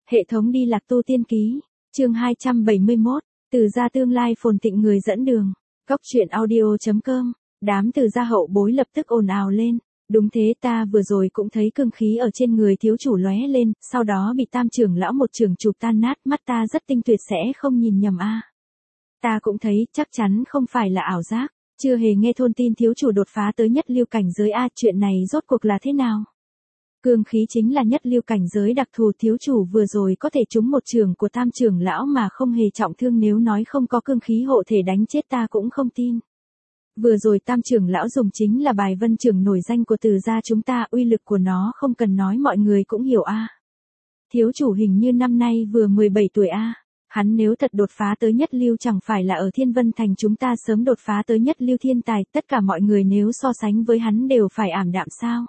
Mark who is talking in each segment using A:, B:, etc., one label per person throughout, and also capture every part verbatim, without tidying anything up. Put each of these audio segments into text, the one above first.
A: Hệ thống đi lạc tu tiên ký, chương hai trăm bảy mươi mốt, từ gia tương lai phồn thịnh người dẫn đường, góc truyện audio.com, đám từ gia hậu bối lập tức ồn ào lên. Đúng thế, ta vừa rồi cũng thấy cương khí ở trên người thiếu chủ lóe lên, sau đó bị tam trưởng lão một trường chụp tan nát, mắt ta rất tinh tuyệt sẽ không nhìn nhầm a. Ta cũng thấy, chắc chắn không phải là ảo giác, chưa hề nghe thôn tin thiếu chủ đột phá tới nhất lưu cảnh giới a, chuyện này rốt cuộc là thế nào? Cương khí chính là nhất lưu cảnh giới đặc thù, thiếu chủ vừa rồi có thể trúng một trường của tam trưởng lão mà không hề trọng thương, nếu nói không có cương khí hộ thể đánh chết ta cũng không tin. Vừa rồi tam trưởng lão dùng chính là bài vân trưởng nổi danh của từ gia chúng ta, uy lực của nó không cần nói mọi người cũng hiểu a. Thiếu chủ hình như năm nay vừa mười bảy tuổi a. Hắn nếu thật đột phá tới nhất lưu chẳng phải là ở Thiên Vân Thành chúng ta sớm đột phá tới nhất lưu thiên tài, tất cả mọi người nếu so sánh với hắn đều phải ảm đạm sao.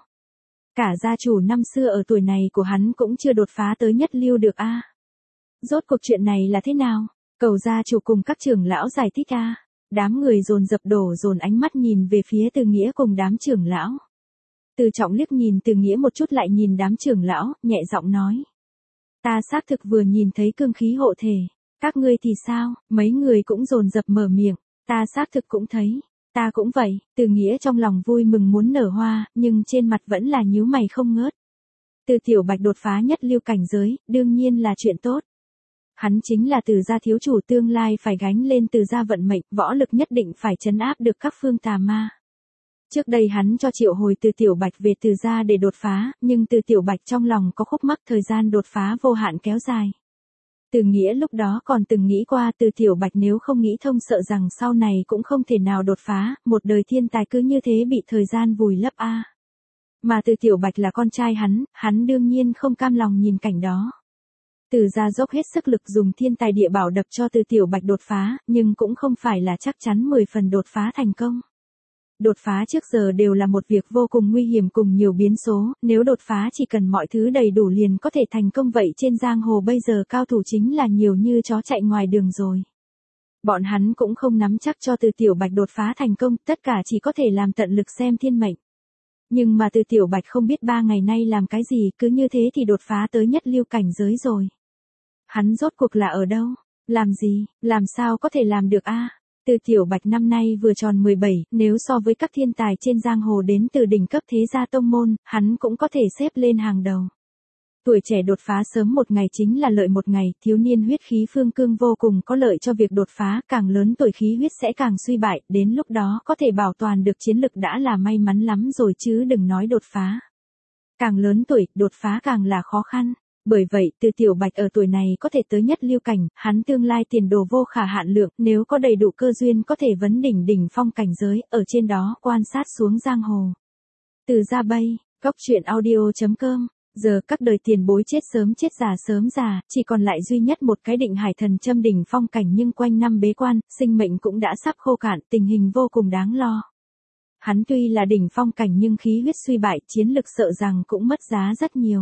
A: Cả gia chủ năm xưa ở tuổi này của hắn cũng chưa đột phá tới nhất lưu được a. Rốt cuộc chuyện này là thế nào? Cầu gia chủ cùng các trưởng lão giải thích a. Đám người dồn dập đổ dồn ánh mắt nhìn về phía Từ Nghĩa cùng đám trưởng lão. Từ Trọng liếc nhìn Từ Nghĩa một chút lại nhìn đám trưởng lão, nhẹ giọng nói. Ta xác thực vừa nhìn thấy cương khí hộ thể, các ngươi thì sao? Mấy người cũng dồn dập mở miệng, ta xác thực cũng thấy, ta cũng vậy. Từ Nghĩa trong lòng vui mừng muốn nở hoa, nhưng trên mặt vẫn là nhíu mày không ngớt. Từ Tiểu Bạch đột phá nhất lưu cảnh giới, đương nhiên là chuyện tốt. Hắn chính là Từ gia thiếu chủ, tương lai phải gánh lên Từ gia vận mệnh, võ lực nhất định phải trấn áp được các phương tà ma. Trước đây hắn cho triệu hồi Từ Tiểu Bạch về Từ gia để đột phá, nhưng Từ Tiểu Bạch trong lòng có khúc mắc, thời gian đột phá vô hạn kéo dài. Từ Nghĩa lúc đó còn từng nghĩ qua Từ Tiểu Bạch nếu không nghĩ thông sợ rằng sau này cũng không thể nào đột phá, một đời thiên tài cứ như thế bị thời gian vùi lấp a. Mà Từ Tiểu Bạch là con trai hắn, hắn đương nhiên không cam lòng nhìn cảnh đó. Từ gia dốc hết sức lực dùng thiên tài địa bảo đập cho Từ Tiểu Bạch đột phá, nhưng cũng không phải là chắc chắn mười phần đột phá thành công. Đột phá trước giờ đều là một việc vô cùng nguy hiểm cùng nhiều biến số, nếu đột phá chỉ cần mọi thứ đầy đủ liền có thể thành công, vậy trên giang hồ bây giờ cao thủ chính là nhiều như chó chạy ngoài đường rồi. Bọn hắn cũng không nắm chắc cho Từ Tiểu Bạch đột phá thành công, tất cả chỉ có thể làm tận lực xem thiên mệnh. Nhưng mà Từ Tiểu Bạch không biết ba ngày nay làm cái gì, cứ như thế thì đột phá tới nhất lưu cảnh giới rồi. Hắn rốt cuộc là ở đâu? Làm gì? Làm sao có thể làm được a? Từ Tiểu Bạch năm nay vừa tròn mười bảy, nếu so với các thiên tài trên giang hồ đến từ đỉnh cấp thế gia tông môn, hắn cũng có thể xếp lên hàng đầu. Tuổi trẻ đột phá sớm một ngày chính là lợi một ngày, thiếu niên huyết khí phương cương vô cùng có lợi cho việc đột phá, càng lớn tuổi khí huyết sẽ càng suy bại, đến lúc đó có thể bảo toàn được chiến lực đã là may mắn lắm rồi chứ đừng nói đột phá. Càng lớn tuổi, đột phá càng là khó khăn. Bởi vậy, Từ Tiểu Bạch ở tuổi này có thể tới nhất lưu cảnh, hắn tương lai tiền đồ vô khả hạn lượng, nếu có đầy đủ cơ duyên có thể vấn đỉnh đỉnh phong cảnh giới, ở trên đó quan sát xuống giang hồ. Từ gia bay, góc truyện audio.com, giờ các đời tiền bối chết sớm chết già sớm già, chỉ còn lại duy nhất một cái Định Hải Thần Châm đỉnh phong cảnh, nhưng quanh năm bế quan, sinh mệnh cũng đã sắp khô cạn, tình hình vô cùng đáng lo. Hắn tuy là đỉnh phong cảnh nhưng khí huyết suy bại, chiến lực sợ rằng cũng mất giá rất nhiều.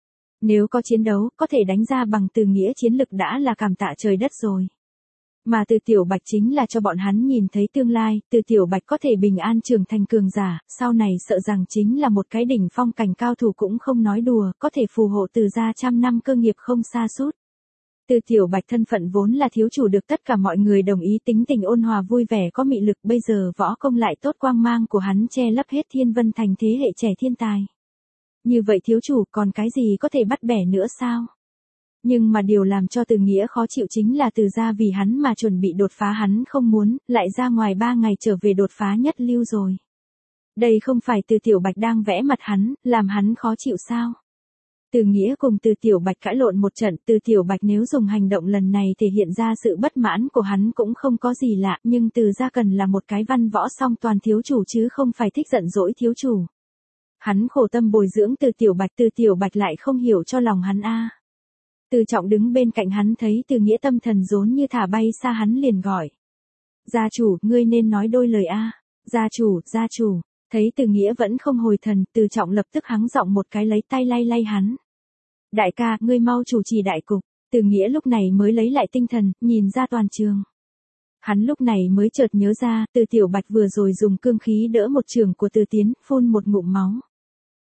A: Nếu có chiến đấu, có thể đánh ra bằng Từ Nghĩa chiến lực đã là cảm tạ trời đất rồi. Mà Từ Tiểu Bạch chính là cho bọn hắn nhìn thấy tương lai, Từ Tiểu Bạch có thể bình an trưởng thành cường giả, sau này sợ rằng chính là một cái đỉnh phong cảnh cao thủ cũng không nói đùa, có thể phù hộ Từ gia trăm năm cơ nghiệp không sa sút. Từ Tiểu Bạch thân phận vốn là thiếu chủ được tất cả mọi người đồng ý, tính tình ôn hòa vui vẻ có mị lực, bây giờ võ công lại tốt, quang mang của hắn che lấp hết Thiên Vân Thành thế hệ trẻ thiên tài. Như vậy thiếu chủ còn cái gì có thể bắt bẻ nữa sao? Nhưng mà điều làm cho Từ Nghĩa khó chịu chính là Từ gia vì hắn mà chuẩn bị đột phá hắn không muốn, lại ra ngoài ba ngày trở về đột phá nhất lưu rồi. Đây không phải Từ Tiểu Bạch đang vẽ mặt hắn, làm hắn khó chịu sao? Từ Nghĩa cùng Từ Tiểu Bạch cãi lộn một trận, Từ Tiểu Bạch nếu dùng hành động lần này thể hiện ra sự bất mãn của hắn cũng không có gì lạ, nhưng Từ gia cần là một cái văn võ song toàn thiếu chủ chứ không phải thích giận dỗi thiếu chủ. Hắn khổ tâm bồi dưỡng Từ Tiểu Bạch, Từ Tiểu Bạch lại không hiểu cho lòng hắn a. Từ Trọng đứng bên cạnh hắn thấy Từ Nghĩa tâm thần rốn như thả bay xa, hắn liền gọi. Gia chủ, ngươi nên nói đôi lời a. Gia chủ, gia chủ, thấy Từ Nghĩa vẫn không hồi thần, Từ Trọng lập tức hắng giọng một cái lấy tay lay lay hắn. Đại ca, ngươi mau chủ trì đại cục. Từ Nghĩa lúc này mới lấy lại tinh thần, nhìn ra toàn trường. Hắn lúc này mới chợt nhớ ra, Từ Tiểu Bạch vừa rồi dùng cương khí đỡ một trường của Từ Tiến, phun một ngụm máu.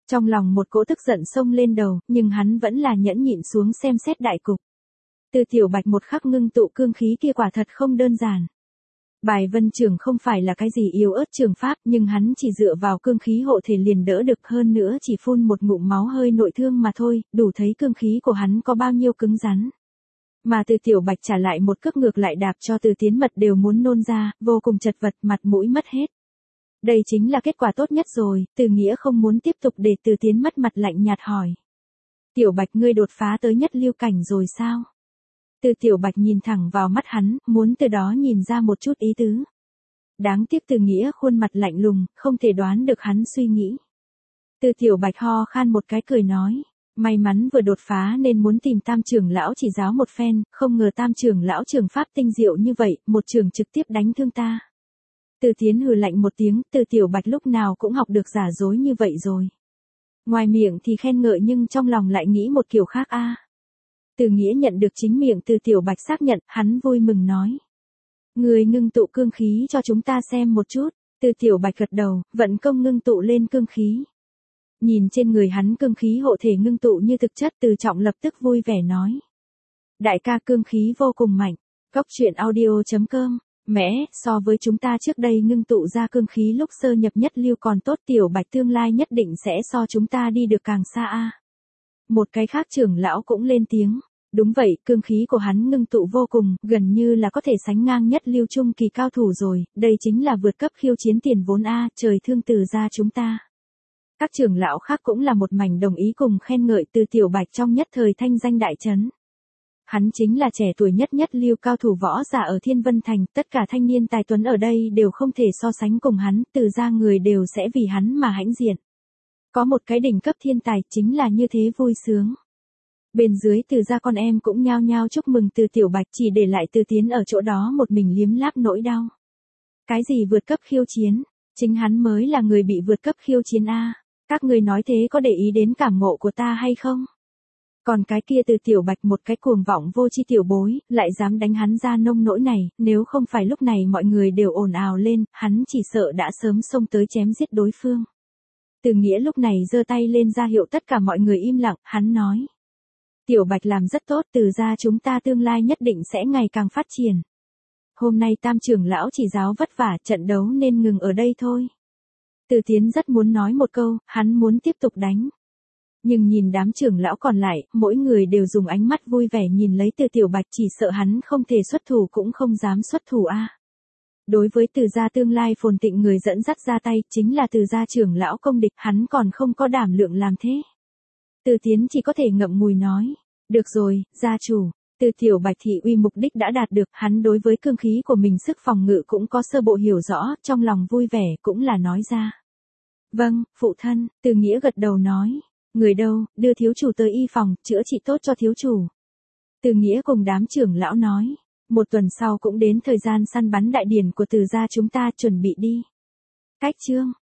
A: Trong lòng một cỗ tức giận xông lên đầu, nhưng hắn vẫn là nhẫn nhịn xuống xem xét đại cục. Từ Tiểu Bạch một khắc ngưng tụ cương khí kia quả thật không đơn giản. Bài vân trưởng không phải là cái gì yếu ớt trường pháp, nhưng hắn chỉ dựa vào cương khí hộ thể liền đỡ được, hơn nữa chỉ phun một ngụm máu hơi nội thương mà thôi, đủ thấy cương khí của hắn có bao nhiêu cứng rắn. Mà Từ Tiểu Bạch trả lại một cước ngược lại đạp cho Từ Tiến Mật đều muốn nôn ra, vô cùng chật vật, mặt mũi mất hết. Đây chính là kết quả tốt nhất rồi, Từ Nghĩa không muốn tiếp tục để Từ Tiến mất mặt lạnh nhạt hỏi. Tiểu Bạch ngươi đột phá tới nhất lưu cảnh rồi sao? Từ Tiểu Bạch nhìn thẳng vào mắt hắn, muốn từ đó nhìn ra một chút ý tứ. Đáng tiếc Từ Nghĩa khuôn mặt lạnh lùng, không thể đoán được hắn suy nghĩ. Từ Tiểu Bạch ho khan một cái cười nói, may mắn vừa đột phá nên muốn tìm Tam trưởng lão chỉ giáo một phen, không ngờ Tam trưởng lão trường pháp tinh diệu như vậy, một trường trực tiếp đánh thương ta. Từ Tiến hừ lạnh một tiếng, Từ Tiểu Bạch lúc nào cũng học được giả dối như vậy rồi. Ngoài miệng thì khen ngợi nhưng trong lòng lại nghĩ một kiểu khác a. À. Từ Nghĩa nhận được chính miệng Từ Tiểu Bạch xác nhận, hắn vui mừng nói. Người ngưng tụ cương khí cho chúng ta xem một chút. Từ Tiểu Bạch gật đầu, vận công ngưng tụ lên cương khí. Nhìn trên người hắn cương khí hộ thể ngưng tụ như thực chất, Từ Trọng lập tức vui vẻ nói. Đại ca cương khí vô cùng mạnh. Cốc truyện audio chấm com. Mẹ, so với chúng ta trước đây ngưng tụ ra cương khí lúc sơ nhập nhất lưu còn tốt, Tiểu Bạch tương lai nhất định sẽ so chúng ta đi được càng xa a. Một cái khác trưởng lão cũng lên tiếng. Đúng vậy, cương khí của hắn ngưng tụ vô cùng, gần như là có thể sánh ngang nhất lưu trung kỳ cao thủ rồi, đây chính là vượt cấp khiêu chiến tiền vốn a, trời thương Từ gia chúng ta. Các trưởng lão khác cũng là một mảnh đồng ý cùng khen ngợi Từ Tiểu Bạch trong nhất thời thanh danh đại chấn. Hắn chính là trẻ tuổi nhất nhất lưu cao thủ võ giả ở Thiên Vân Thành, tất cả thanh niên tài tuấn ở đây đều không thể so sánh cùng hắn, Từ gia người đều sẽ vì hắn mà hãnh diện. Có một cái đỉnh cấp thiên tài chính là như thế vui sướng. Bên dưới Từ gia con em cũng nhao nhao chúc mừng Từ Tiểu Bạch, chỉ để lại Từ Tiến ở chỗ đó một mình liếm láp nỗi đau. Cái gì vượt cấp khiêu chiến, chính hắn mới là người bị vượt cấp khiêu chiến a. Các người nói thế có để ý đến cảm ngộ của ta hay không? Còn cái kia Từ Tiểu Bạch một cái cuồng vọng vô tri tiểu bối, lại dám đánh hắn ra nông nỗi này, nếu không phải lúc này mọi người đều ồn ào lên, hắn chỉ sợ đã sớm xông tới chém giết đối phương. Từ Nghĩa lúc này giơ tay lên ra hiệu tất cả mọi người im lặng, hắn nói. Tiểu Bạch làm rất tốt, Từ gia chúng ta tương lai nhất định sẽ ngày càng phát triển. Hôm nay Tam trưởng lão chỉ giáo vất vả, trận đấu nên ngừng ở đây thôi. Từ Tiến rất muốn nói một câu, hắn muốn tiếp tục đánh. Nhưng nhìn đám trưởng lão còn lại, mỗi người đều dùng ánh mắt vui vẻ nhìn lấy Từ Tiểu Bạch, chỉ sợ hắn không thể xuất thủ cũng không dám xuất thủ a. À. Đối với Từ gia tương lai phồn tịnh người dẫn dắt ra tay, chính là Từ gia trưởng lão công địch, hắn còn không có đảm lượng làm thế. Từ Tiến chỉ có thể ngậm ngùi nói, được rồi, gia chủ. Từ Tiểu Bạch thị uy mục đích đã đạt được, hắn đối với cương khí của mình sức phòng ngự cũng có sơ bộ hiểu rõ, trong lòng vui vẻ cũng là nói ra. Vâng, phụ thân, Từ Nghĩa gật đầu nói. Người đâu, đưa thiếu chủ tới y phòng, chữa trị tốt cho thiếu chủ. Từ Nghĩa cùng đám trưởng lão nói. Một tuần sau cũng đến thời gian săn bắn đại điển của Từ gia chúng ta, chuẩn bị đi. Cách chương.